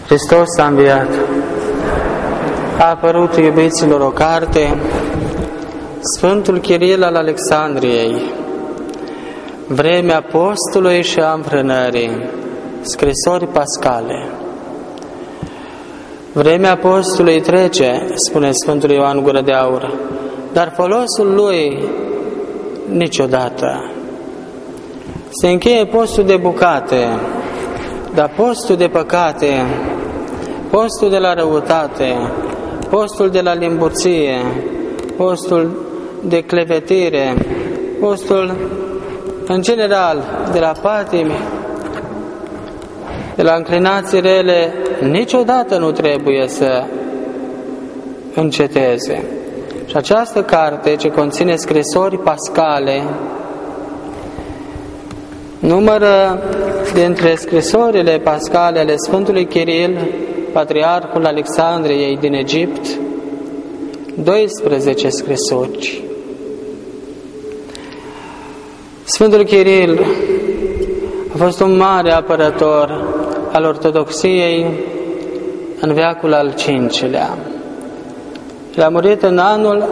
Hristos a înviat. A apărut iubiților o carte, Sfântul Chiril al Alexandriei, Vremea postului și a înfrânării, scrisori pascale. Vremea postului trece, spune Sfântul Ioan Gură de Aur, dar folosul lui niciodată. Se încheie postul de bucate, dar postul de păcate, postul de la răutate, postul de la limbuție, postul de clevetire, postul în general de la patimi, de la înclinații rele, niciodată nu trebuie să înceteze. Și această carte, ce conține scrisori pascale, numără dintre scrisorile pascale ale Sfântului Chiril, Patriarhul Alexandriei din Egipt, 12 scrisori. Sfântul Chiril a fost un mare apărător al ortodoxiei în veacul al V-lea. El a murit în anul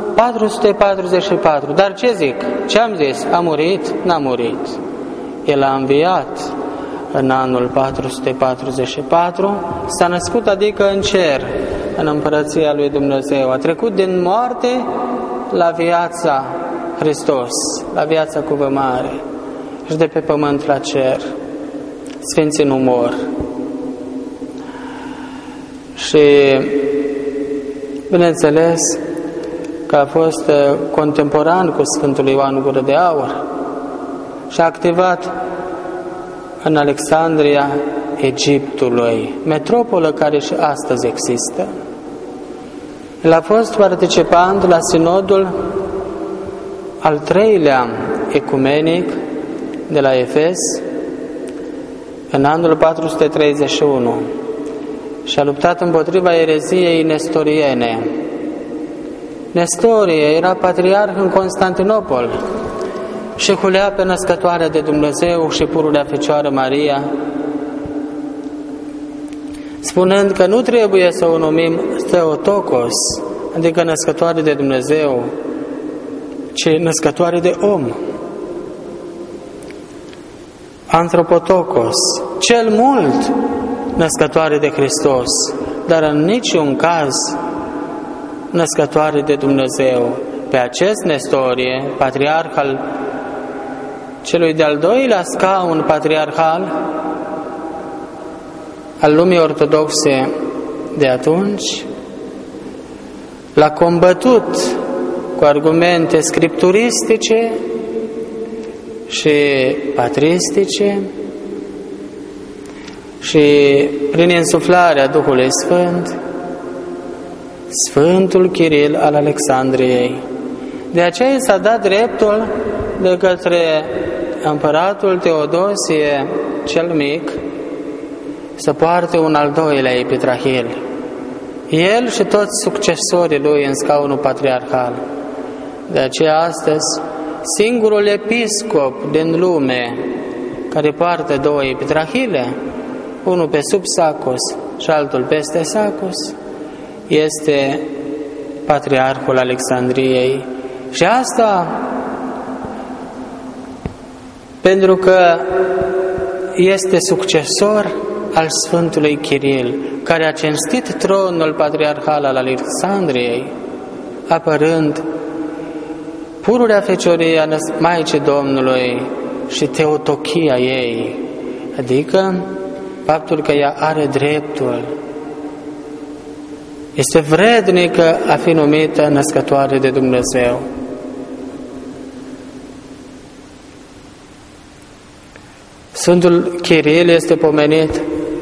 444. Dar ce zic? Ce am zis? A murit? N-a murit. El a înviat în anul 444, s-a născut, adică în cer, în împărăția lui Dumnezeu. A trecut din moarte la viața Hristos, la viața cu V mare, și de pe pământ la cer. Sfinții nu mor. Și bineînțeles că a fost contemporan cu Sfântul Ioan Gură de Aur și a activat în Alexandria Egiptului, metropolă care și astăzi există. El a fost participant la sinodul al 3-lea ecumenic de la Efes în anul 431 și a luptat împotriva ereziei nestoriene. Nestorie era patriarh în Constantinopol și hulea pe născătoarea de Dumnezeu și pururea Fecioară Maria, spunând că nu trebuie să o numim Theotokos, adică născătoare de Dumnezeu, ci născătoare de om. Anthropotokos, cel mult născătoare de Hristos, dar în niciun caz născătoare de Dumnezeu. Pe acest Nestorie, patriarh al celui de-al 2-lea scaun patriarhal al lumii ortodoxe de atunci, l-a combătut cu argumente scripturistice și patristice și prin insuflarea Duhului Sfânt, Sfântul Chiril al Alexandriei. De aceea s-a dat dreptul de către împăratul Teodosie cel Mic să poarte un al 2-lea epitrahil. El și toți succesorii lui în scaunul patriarhal. De aceea astăzi, singurul episcop din lume care poartă 2 epitrahile, unul pe sub Sacos și altul peste Sacos, este Patriarhul Alexandriei. Și asta pentru că este succesor al Sfântului Chiril, care a cinstit tronul patriarhal al Alexandriei, apărând pururea fecioria Maicii Domnului și teotochia ei, adică faptul că ea are dreptul, este vrednică a fi numită născătoare de Dumnezeu. Sfântul Chiril este pomenit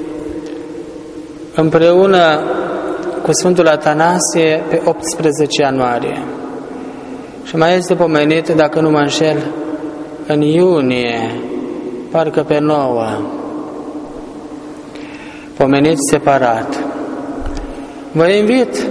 împreună cu Sfântul Atanasie pe 18 ianuarie și mai este pomenit, dacă nu mă înșel, în iunie, parcă pe 9, pomenit separat. Vă invit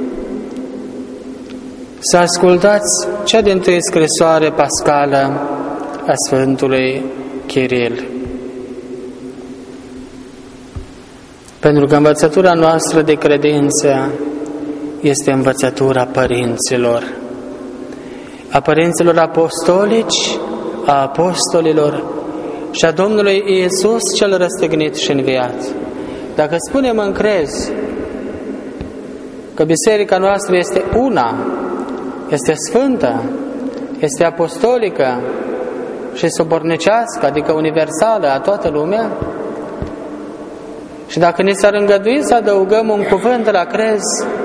să ascultați cea dintâi scrisoare pascală a Sfântului Chiril. Pentru că învățătura noastră de credință este învățătura părinților, a părinților apostolici, a apostolilor și a Domnului Iisus cel răstignit și înviat. Dacă spunem în crez că biserica noastră este una, este sfântă, este apostolică și sobornicească, adică universală a toată lumea, și dacă ni s-ar îngădui să adăugăm un cuvânt la crez,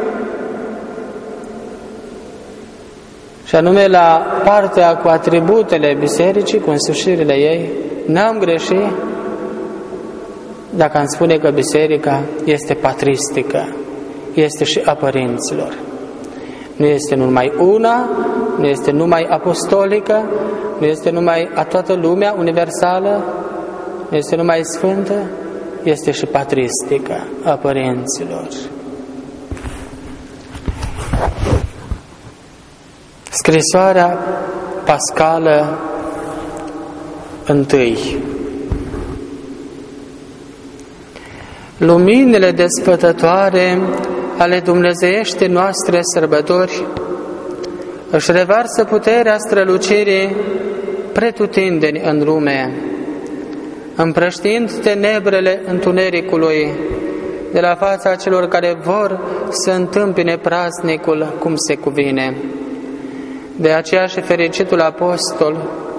și anume la partea cu atributele bisericii, cu însușirile ei, n-am greșit dacă am spune că biserica este patristică, este și a părinților. Nu este numai una, nu este numai apostolică, nu este numai a toată lumea universală, nu este numai sfântă, este și patristică a părinților. Scrisoarea pascală întâi. Luminile desfătătoare ale dumnezeiești noastre sărbători își revarsă puterea strălucirii pretutindeni în lume, împrăștiind tenebrele întunericului de la fața celor care vor să întâmpine praznicul cum se cuvine. De aceea și fericitul apostol,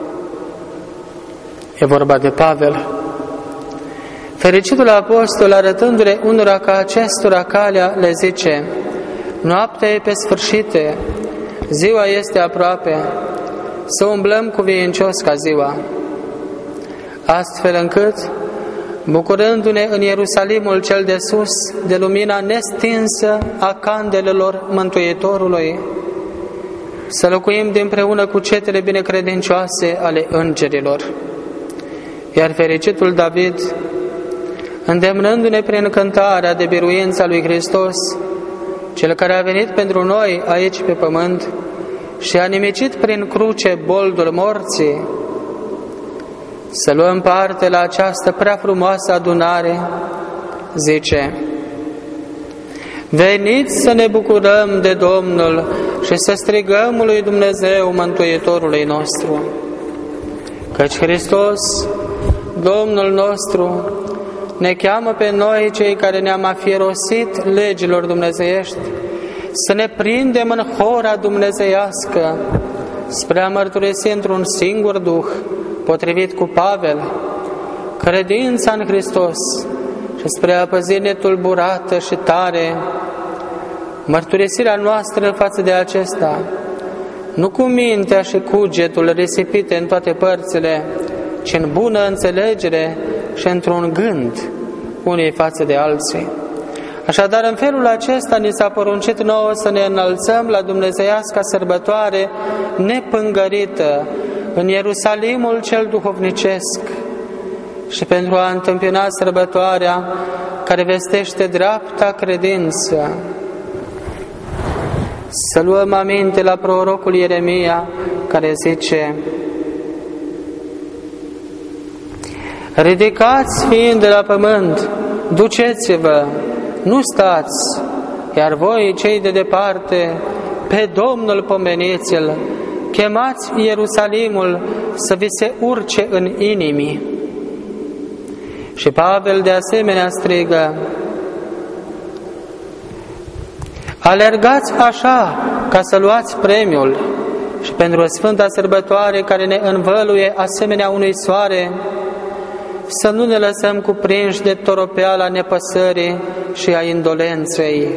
e vorba de Pavel, fericitul apostol, arătându-le unora ca acestora calea, le zice: noaptea e pe sfârșite, ziua este aproape, să umblăm cuvincios ca ziua. Astfel încât, bucurându-ne în Ierusalimul cel de sus de lumina nestinsă a candelelor Mântuitorului, să locuim dinpreună cu cetele binecredincioase ale îngerilor. Iar fericitul David, îndemnându-ne prin cântarea de biruința lui Hristos, Cel care a venit pentru noi aici pe pământ și a nimicit prin cruce boldul morții, să luăm parte la această prea frumoasă adunare, zice: veniți să ne bucurăm de Domnul și să strigăm lui Dumnezeu Mântuitorului nostru, căci Hristos, Domnul nostru, ne cheamă pe noi, cei care ne-am afierosit legilor dumnezeiești, să ne prindem în hora dumnezeiască spre a mărturisi într-un singur Duh, potrivit cu Pavel, credința în Hristos și spre a păzi netulburată și tare mărturisirea noastră față de acesta, nu cu mintea și cugetul risipite în toate părțile, ci în bună înțelegere și într-un gând unii față de alții. Așadar, în felul acesta ni s-a poruncit nouă să ne înălțăm la dumnezeiasca sărbătoare nepângărită în Ierusalimul cel duhovnicesc și pentru a întâmpina sărbătoarea care vestește dreapta credință, să luăm aminte la prorocul Ieremia, care zice: ridicați fiind de la pământ, duceți-vă, nu stați, iar voi, cei de departe, pe Domnul pomeniți-l, chemați Ierusalimul să vi se urce în inimii. Și Pavel de asemenea strigă: alergați așa ca să luați premiul și pentru o sfânta sărbătoare care ne învăluie asemenea unui soare, să nu ne lăsăm cuprinși de toropeala nepăsării și a indolenței,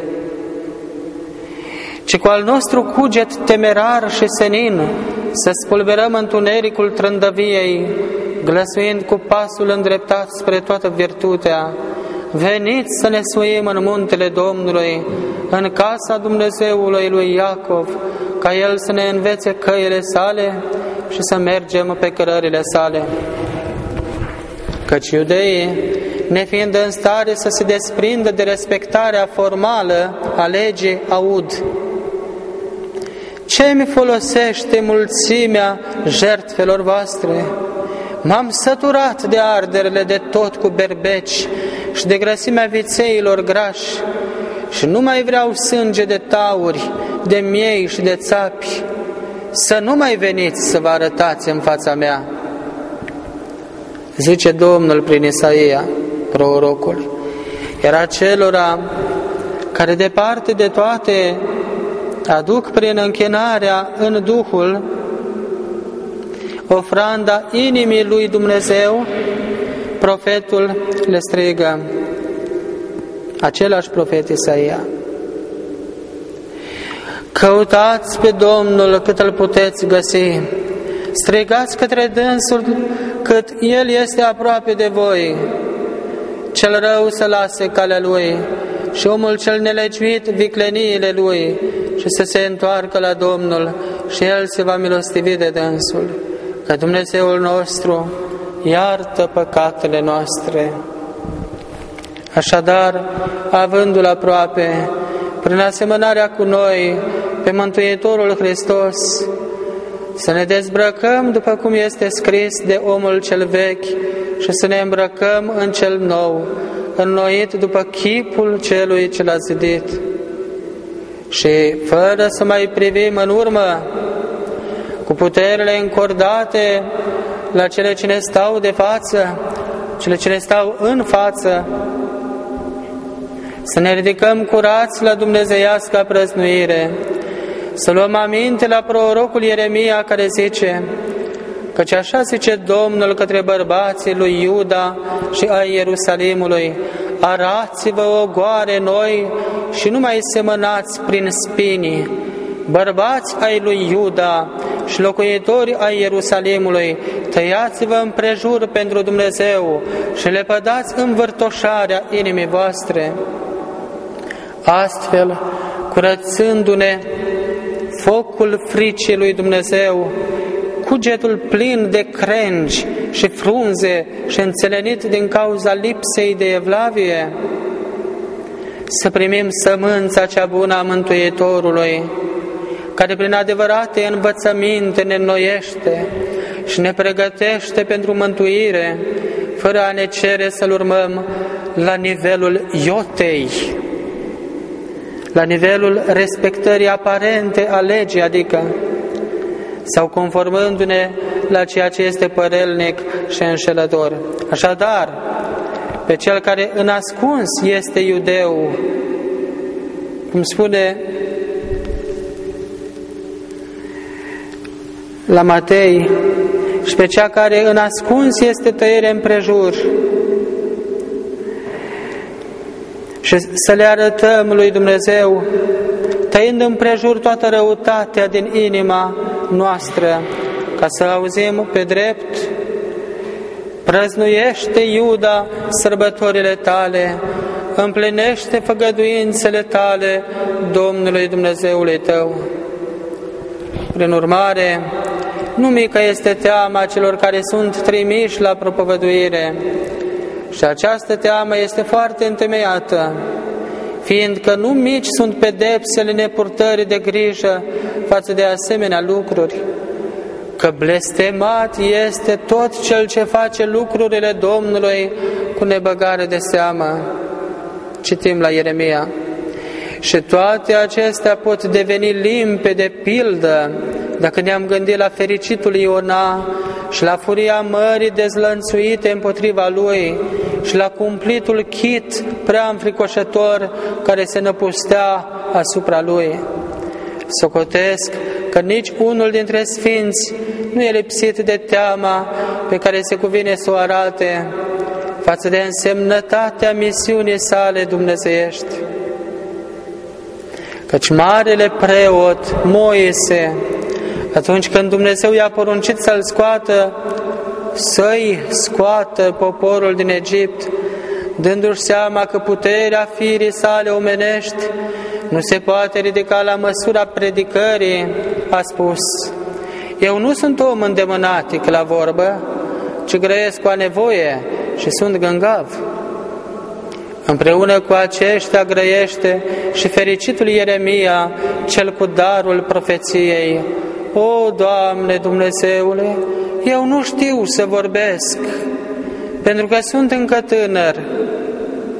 ci cu al nostru cuget temerar și senin să spulberăm întunericul trândăviei, glăsuind cu pasul îndreptat spre toată virtutea: veniți să ne suim în muntele Domnului, în casa Dumnezeului lui Iacov, ca El să ne învețe căile sale și să mergem pe cărările sale. Căci iudeii, nefiind în stare să se desprindă de respectarea formală a legii, aud: ce mi folosește mulțimea jertfelor voastre? M-am săturat de arderile de tot cu berbeci și de grăsimea vițeilor grași și nu mai vreau sânge de tauri, de miei și de țapi, să nu mai veniți să vă arătați în fața mea. Zice Domnul prin Isaia, prorocul. Iar acelora care departe de toate aduc prin închinarea în Duhul ofranda inimii lui Dumnezeu, profetul le strigă, același profet Isaia: căutați pe Domnul cât îl puteți găsi, strigați către dânsul cât El este aproape de voi. Cel rău să lase calea lui și omul cel nelegiuit vicleniile lui și să se întoarcă la Domnul și El se va milostivi de dânsul, că Dumnezeul nostru iartă păcatele noastre. Așadar, avându-L aproape, prin asemănarea cu noi, pe Mântuitorul Hristos, să ne dezbrăcăm după cum este scris de omul cel vechi și să ne îmbrăcăm în cel nou, înnoit după chipul celui ce l-a zidit. Și fără să mai privim în urmă, cu puterile încordate la cele ce ne stau de față, cele ce ne stau în față, să ne ridicăm curați la dumnezeiasca prăznuire, să luăm aminte la prorocul Ieremia care zice, căci așa zice Domnul către bărbații lui Iuda și ai Ierusalimului: arați-vă ogoare noi și nu mai semănați prin spini. Bărbați ai lui Iuda și locuitori ai Ierusalimului, tăiați-vă împrejur pentru Dumnezeu și lepădați învârtoșarea inimii voastre. Astfel, curățându-ne focul fricii lui Dumnezeu, cugetul plin de crengi și frunze și înțelenit din cauza lipsei de evlavie, să primim sămânța cea bună a Mântuitorului, care prin adevărate învățăminte ne înnoiește și ne pregătește pentru mântuire, fără a ne cere să-L urmăm la nivelul iotei, la nivelul respectării aparente a legii, adică, sau conformându-ne la ceea ce este părelnic și înșelător. Așadar, pe cel care în ascuns este iudeu, cum spune la Matei, și pe cea care în ascuns este tăiere împrejur, și să le arătăm lui Dumnezeu, tăind împrejur toată răutatea din inima noastră, ca să auzim pe drept: prăznuiește, Iuda, sărbătorile tale, împlinește făgăduințele tale Domnului Dumnezeului tău. Prin urmare, nu mică este teama celor care sunt trimiși la propovăduire, și această teamă este foarte întemeiată, fiindcă nu mici sunt pedepsele nepurtării de grijă față de asemenea lucruri, că blestemat este tot cel ce face lucrurile Domnului cu nebăgare de seamă. Citim la Ieremia. Și toate acestea pot deveni limpede pildă dacă ne-am gândit la fericitul Iona și la furia mării dezlănțuite împotriva lui și la cumplitul chit prea înfricoșător care se năpustea asupra lui. Socotesc că nici unul dintre sfinți nu e lipsit de teama pe care se cuvine să o arate față de însemnătatea misiunii sale dumnezeiești. Căci marele preot Moise, atunci când Dumnezeu i-a poruncit să-i scoată poporul din Egipt, dându-și seama că puterea firii sale omenești nu se poate ridica la măsura predicării, a spus: eu nu sunt om îndemânatic la vorbă, ci grăiesc cu a nevoie și sunt gângav. Împreună cu aceștia grăiește și fericitul Ieremia, cel cu darul profeției: o, Doamne Dumnezeule, eu nu știu să vorbesc, pentru că sunt încă tânăr.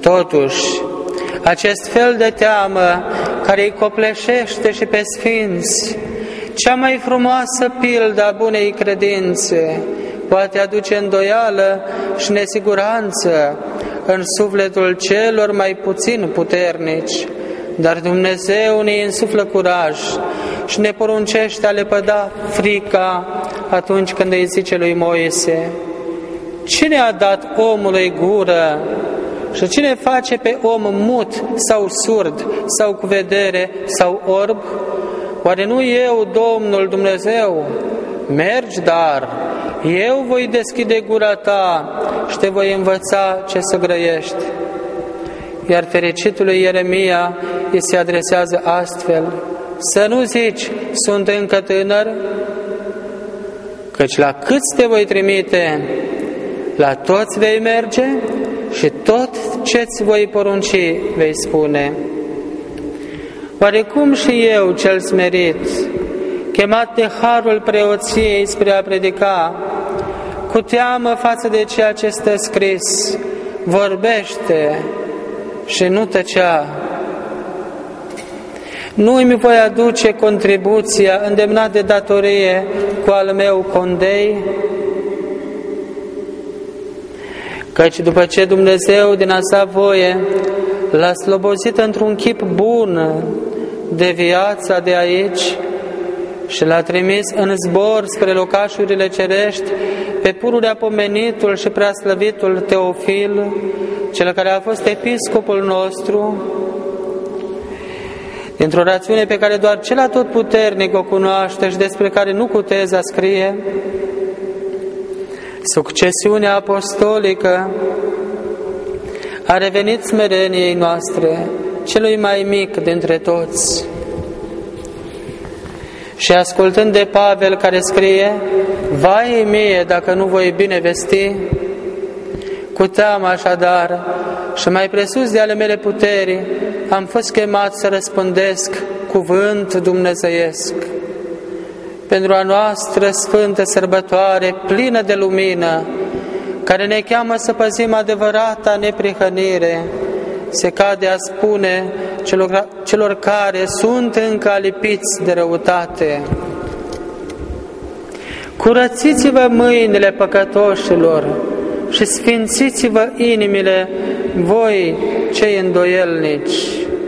Totuși, acest fel de teamă care îi copleșește și pe sfinți, cea mai frumoasă pildă a bunei credințe, poate aduce îndoială și nesiguranță în sufletul celor mai puțin puternici, dar Dumnezeu ne însuflă curaj și ne poruncește a lepăda frica atunci când îi zice lui Moise: cine a dat omului gură și cine face pe om mut sau surd sau cu vedere sau orb? Oare nu eu, Domnul Dumnezeu? Mergi, dar eu voi deschide gura ta și te voi învăța ce să grăiești. Iar fericitului Ieremia îi se adresează astfel: să nu zici, sunt încă tânăr, căci la câți te voi trimite, la toți vei merge și tot ce-ți voi porunci vei spune. Oarecum și eu, cel smerit, chemat de harul preoției spre a predica, cu teamă față de ceea ce stă scris, vorbește și nu tăcea. Nu îmi voi aduce contribuția îndemnat de datorie cu al meu condei, căci după ce Dumnezeu din a sa voie l-a slobozit într-un chip bun de viața de aici și l-a trimis în zbor spre locașurile cerești pe pururea pomenitul și preaslăvitul Teofil, cel care a fost episcopul nostru, dintr-o rațiune pe care doar cel atotputernic o cunoaște și despre care nu cuteza scrie, succesiunea apostolică a revenit smereniei noastre, celui mai mic dintre toți. Și ascultând de Pavel care scrie: vai mie dacă nu voi bine vesti, cu teamă așadar și mai presus de ale mele puteri, am fost chemat să răspândesc cuvânt dumnezeiesc. Pentru a noastră sfântă sărbătoare plină de lumină, care ne cheamă să păzim adevărata neprihănire, se cade a spune celor care sunt încă alipiți de răutate: curățiți-vă mâinile păcătoșilor și sfințiți-vă inimile, voi cei îndoielnici.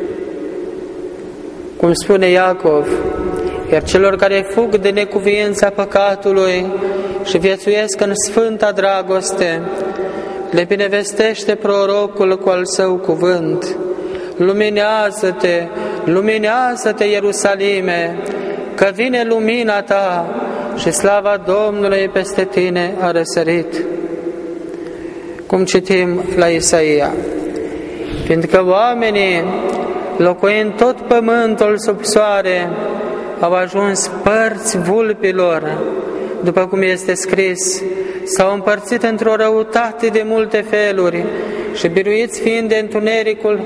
Cum spune Iacov: iar celor care fug de necuviința păcatului și viețuiesc în sfânta dragoste, le binevestește prorocul cu al său cuvânt: luminează-te, luminează-te, Ierusalime, că vine lumina ta și slava Domnului peste tine a răsărit. Cum citim la Isaia: fiindcă oamenii, locuind tot pământul sub soare, au ajuns părți vulpilor, după cum este scris, s-au împărțit într-o răutate de multe feluri și biruiți fiind de întunericul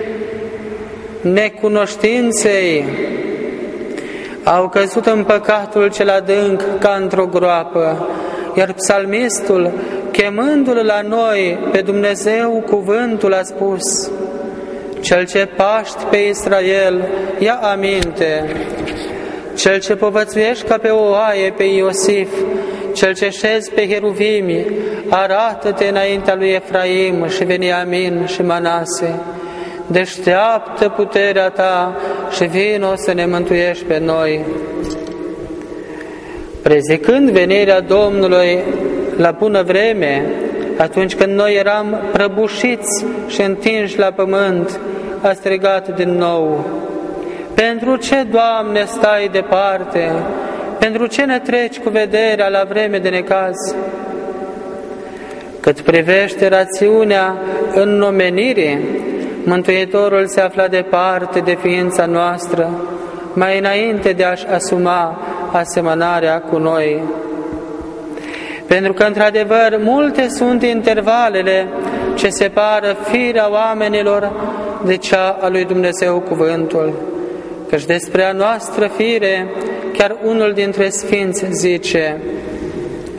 necunoștinței, au căzut în păcatul cel adânc ca într-o groapă. Iar psalmistul, chemându-l la noi pe Dumnezeu, cuvântul a spus: cel ce paști pe Israel, ia aminte, cel ce povățuiești ca pe o oaie pe Iosif, cel ce șezi pe heruvimi, arată-te înaintea lui Efraim și Beniamin și Manase, deșteaptă puterea ta și vino să ne mântuiești pe noi. Prezicând venirea Domnului la bună vreme, atunci când noi eram prăbușiți și întinși la pământ, a strigat din nou: pentru ce, Doamne, stai departe? Pentru ce ne treci cu vederea la vreme de necaz? Cât privește rațiunea înnomenirii, Mântuitorul se afla departe de ființa noastră, mai înainte de a-și asuma asemănarea cu noi. Pentru că, într-adevăr, multe sunt intervalele ce separă firea oamenilor de cea a lui Dumnezeu cuvântul. Căci despre a noastră fire, chiar unul dintre sfinți zice: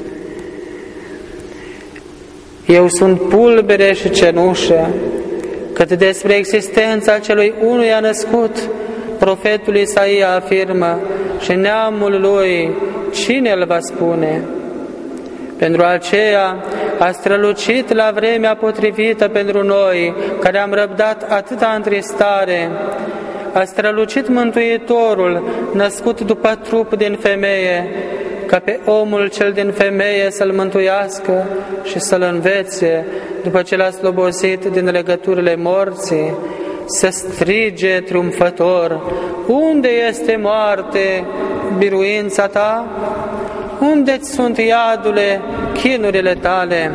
eu sunt pulbere și cenușă, Cât despre existența celui unuia născut, profetul Isaia afirmă: și neamul lui cine îl va spune? Pentru aceea a strălucit la vremea potrivită pentru noi, care am răbdat atâta întristare. A strălucit Mântuitorul, născut după trup din femeie, ca pe omul cel din femeie să-l mântuiască și să-l învețe, după ce l-a slobosit din legăturile morții, să strige triumfător: unde este, moarte, biruința ta? Unde-ți sunt, iadule, chinurile tale?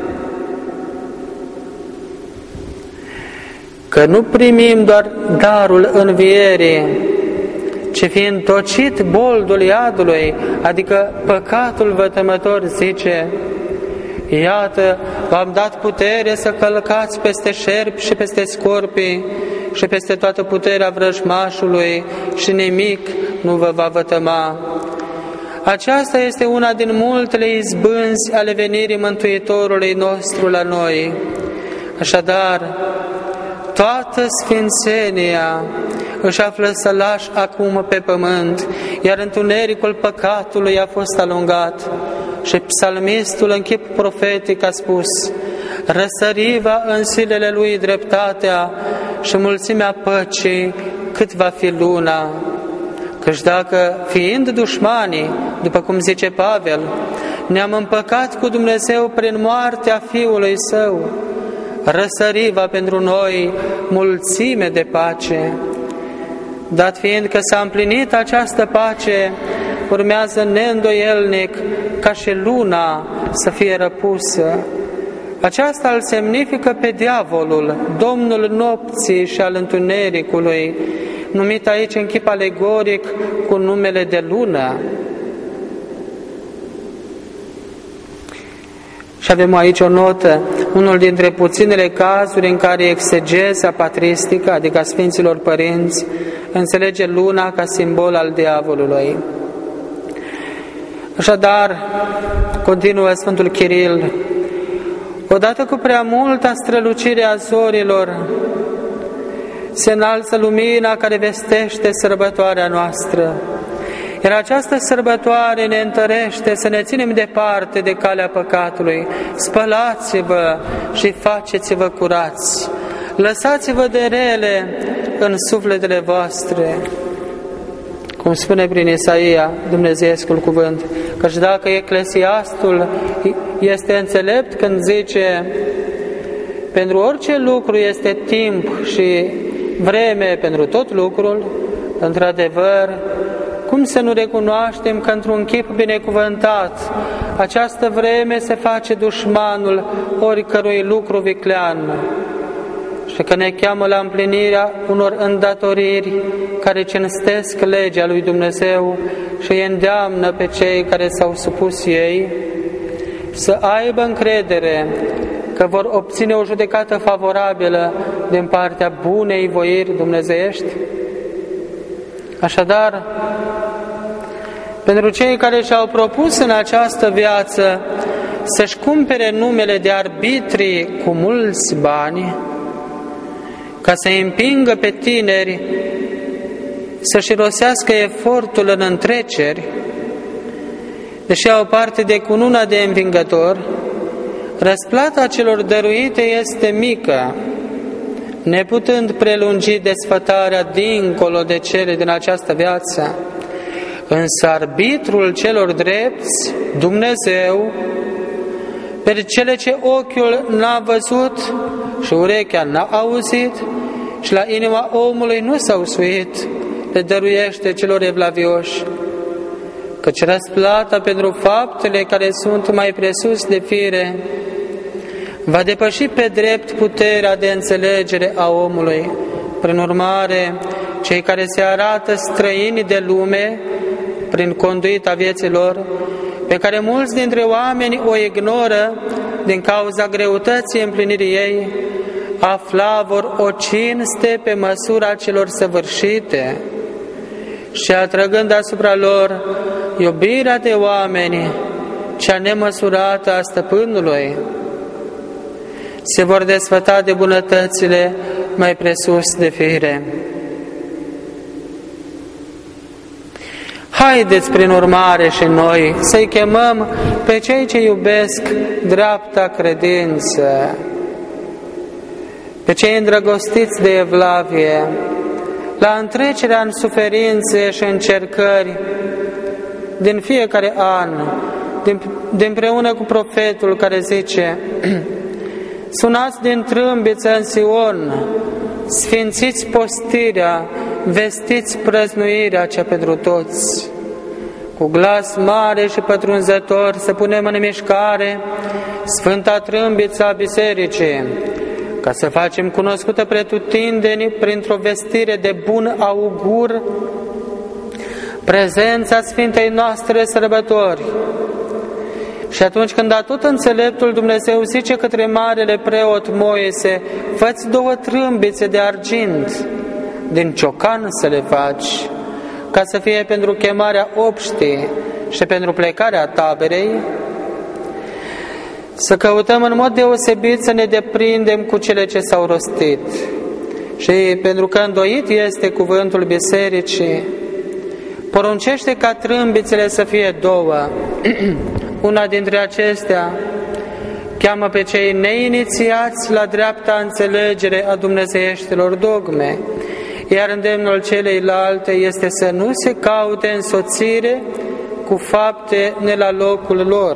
Că nu primim doar darul învierii, ci fiind tocit boldul iadului, adică păcatul vătămător, zice: iată, v-am dat putere să călcați peste șerpi și peste scorpii și peste toată puterea vrăjmașului și nimic nu vă va vătăma. Aceasta este una din multele izbânzi ale venirii Mântuitorului nostru la noi. Așadar, toată sfințenia își află sălaș acum pe pământ, iar întunericul păcatului a fost alungat. Și psalmistul în chip profetic a spus: răsăriva în zilele lui dreptatea și mulțimea păcii cât va fi luna. Căci dacă, fiind dușmanii, după cum zice Pavel, ne-am împăcat cu Dumnezeu prin moartea Fiului Său, răsăriva pentru noi mulțime de pace. Dat fiind că s-a împlinit această pace, urmează neîndoielnic ca și luna să fie răpusă. Aceasta îl semnifică pe diavolul, domnul nopții și al întunericului, numit aici în chip alegoric cu numele de lună. Și avem aici o notă, unul dintre puținele cazuri în care exegeza patristică, adică a Sfinților Părinți, înțelege luna ca simbol al diavolului. Așadar, continuă Sfântul Chiril, odată cu prea multă strălucire a zorilor, se înalță lumina care vestește sărbătoarea noastră. Iar această sărbătoare ne întărește să ne ținem departe de calea păcatului. Spălați-vă și faceți-vă curați. Lăsați-vă de rele în sufletele voastre. Cum spune prin Isaia Dumnezeescul cuvânt, căci dacă Eclesiastul este înțelept când zice: pentru orice lucru este timp și vreme pentru tot lucrul, într-adevăr, cum să nu recunoaștem că într-un chip binecuvântat această vreme se face dușmanul oricărui lucru viclean și că ne cheamă la împlinirea unor îndatoriri care cinstesc legea lui Dumnezeu și îi îndeamnă pe cei care s-au supus ei să aibă încredere că vor obține o judecată favorabilă din partea bunei voiri dumnezeiești? Așadar, pentru cei care și-au propus în această viață să-și cumpere numele de arbitri cu mulți bani, ca să împingă pe tineri să-și rosească efortul în întreceri, deși au parte de cununa de învingător, răsplata celor dăruite este mică, neputând prelungi desfătarea dincolo de cele din această viață. Însă arbitrul celor drepți, Dumnezeu, pe cele ce ochiul n-a văzut și urechea n-a auzit și la inima omului nu s-au suit, le dăruiește celor evlavioși. Căci răsplata pentru faptele care sunt mai presus de fire va depăși pe drept puterea de înțelegere a omului. Prin urmare, cei care se arată străini de lume prin conduita vieților, pe care mulți dintre oameni o ignoră din cauza greutății împlinirii ei, afla vor o cinste pe măsura celor săvârșite și atrăgând asupra lor iubirea de oameni, cea nemăsurată a stăpânului. se vor desfăta de bunătățile mai presus de fire. Haideți, prin urmare, și noi să-i chemăm pe cei ce iubesc dreapta credință, pe cei îndrăgostiți de evlavie, la întrecerea în suferințe și încercări din fiecare an, împreună cu profetul care zice: sunați din trâmbiță în Sion, sfințiți postirea, vestiți prăznuirea cea pentru toți. Cu glas mare și pătrunzător să punem în mișcare sfânta trâmbiță a bisericii, ca să facem cunoscută pretutindeni printr-o vestire de bun augur prezența Sfintei noastre sărbători. Și atunci când atot înțeleptul Dumnezeu zice către marele preot Moise: fă-ți 2 trâmbițe de argint, din ciocan să le faci, ca să fie pentru chemarea obștii și pentru plecarea taberei, să căutăm în mod deosebit să ne deprindem cu cele ce s-au rostit. Și pentru că îndoit este cuvântul bisericii, poruncește ca trâmbițele să fie 2. Una dintre acestea cheamă pe cei neinițiați la dreapta înțelegere a dumnezeieștilor dogme, iar îndemnul celeilalte este să nu se caute însoțire cu fapte ne la locul lor.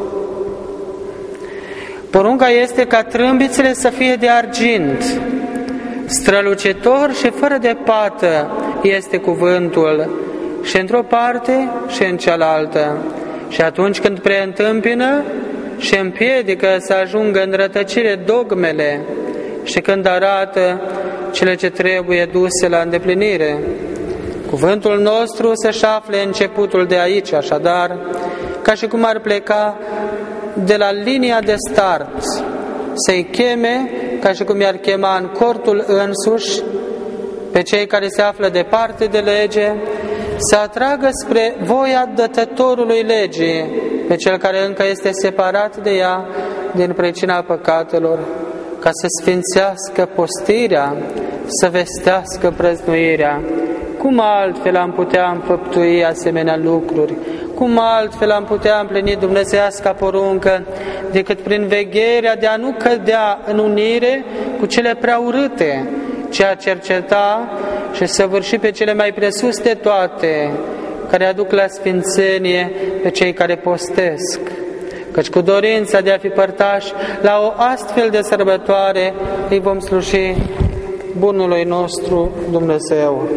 Porunca este ca trâmbițele să fie de argint, strălucitor și fără de pată este cuvântul, și într-o parte și în cealaltă. Și atunci când preîntâmpină și împiedică să ajungă în rătăcire dogmele și când arată cele ce trebuie duse la îndeplinire. Cuvântul nostru să-și afle începutul de aici, așadar, ca și cum ar pleca de la linia de start, să-i cheme ca și cum i-ar chema în cortul însuși pe cei care se află departe de lege, să atragă spre voia dătătorului legii pe cel care încă este separat de ea din pricina păcatelor, ca să sfințească postirea, să vestească prăznuirea. Cum altfel am putea înfăptui asemenea lucruri? Cum altfel am putea împlini dumnezeiasca poruncă decât prin vegherea de a nu cădea în unire cu cele prea urâte, ce a cerceta și săvârși pe cele mai presus de toate, care aduc la sfințenie pe cei care postesc. Căci cu dorința de a fi părtași la o astfel de sărbătoare îi vom sluji bunului nostru Dumnezeu.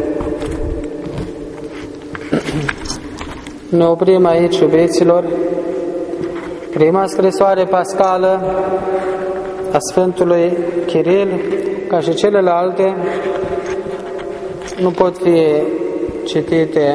Ne oprim aici, iubiților. Prima scrisoare pascală a Sfântului Chiril, ca și celelalte, nu pot fi citite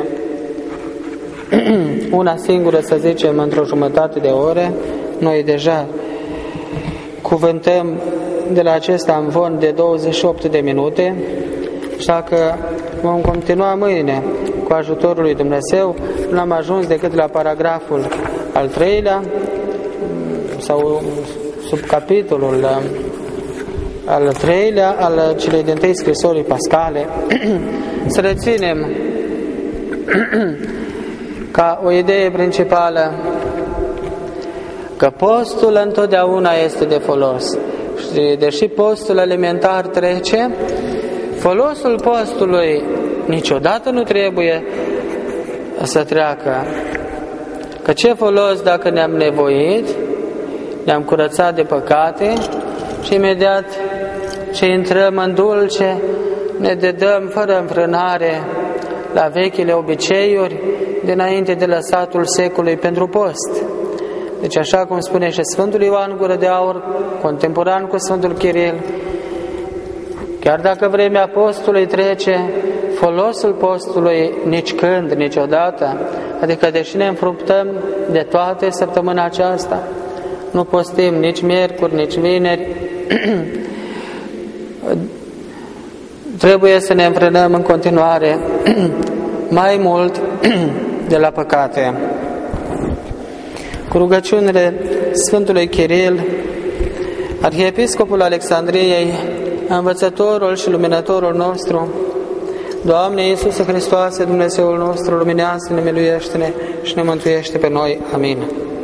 una singură, să zicem, într-o jumătate de ore. Noi deja cuvântăm de la acest amvon de 28 de minute, așa că vom continua mâine cu ajutorul lui Dumnezeu. Nu am ajuns decât la paragraful al 3-lea sau sub capitolul al 3-lea al celei dintâi scrisorii pascale. Să reținem ca o idee principală că postul întotdeauna este de folos. Și deși postul alimentar trece, folosul postului niciodată nu trebuie să treacă. Că ce folos dacă ne-am nevoit, ne-am curățat de păcate și imediat ce intrăm în dulce, ne dedăm fără înfrânare la vechile obiceiuri dinainte de lăsatul secului pentru post. Deci așa cum spune și Sfântul Ioan Gură de Aur, contemporan cu Sfântul Chiril, chiar dacă vremea postului trece, folosul postului nici când, niciodată, adică deși ne înfruptăm de toate săptămâna aceasta, nu postim nici miercuri, nici vineri, trebuie să ne înfrânăm în continuare mai mult de la păcate. Cu rugăciunile Sfântului Chiril Arhiepiscopul Alexandriei, învățătorul și luminătorul nostru, Doamne Iisuse Hristoase, Dumnezeul nostru, luminează-ne, miluiește-ne și ne mântuiește pe noi. Amin.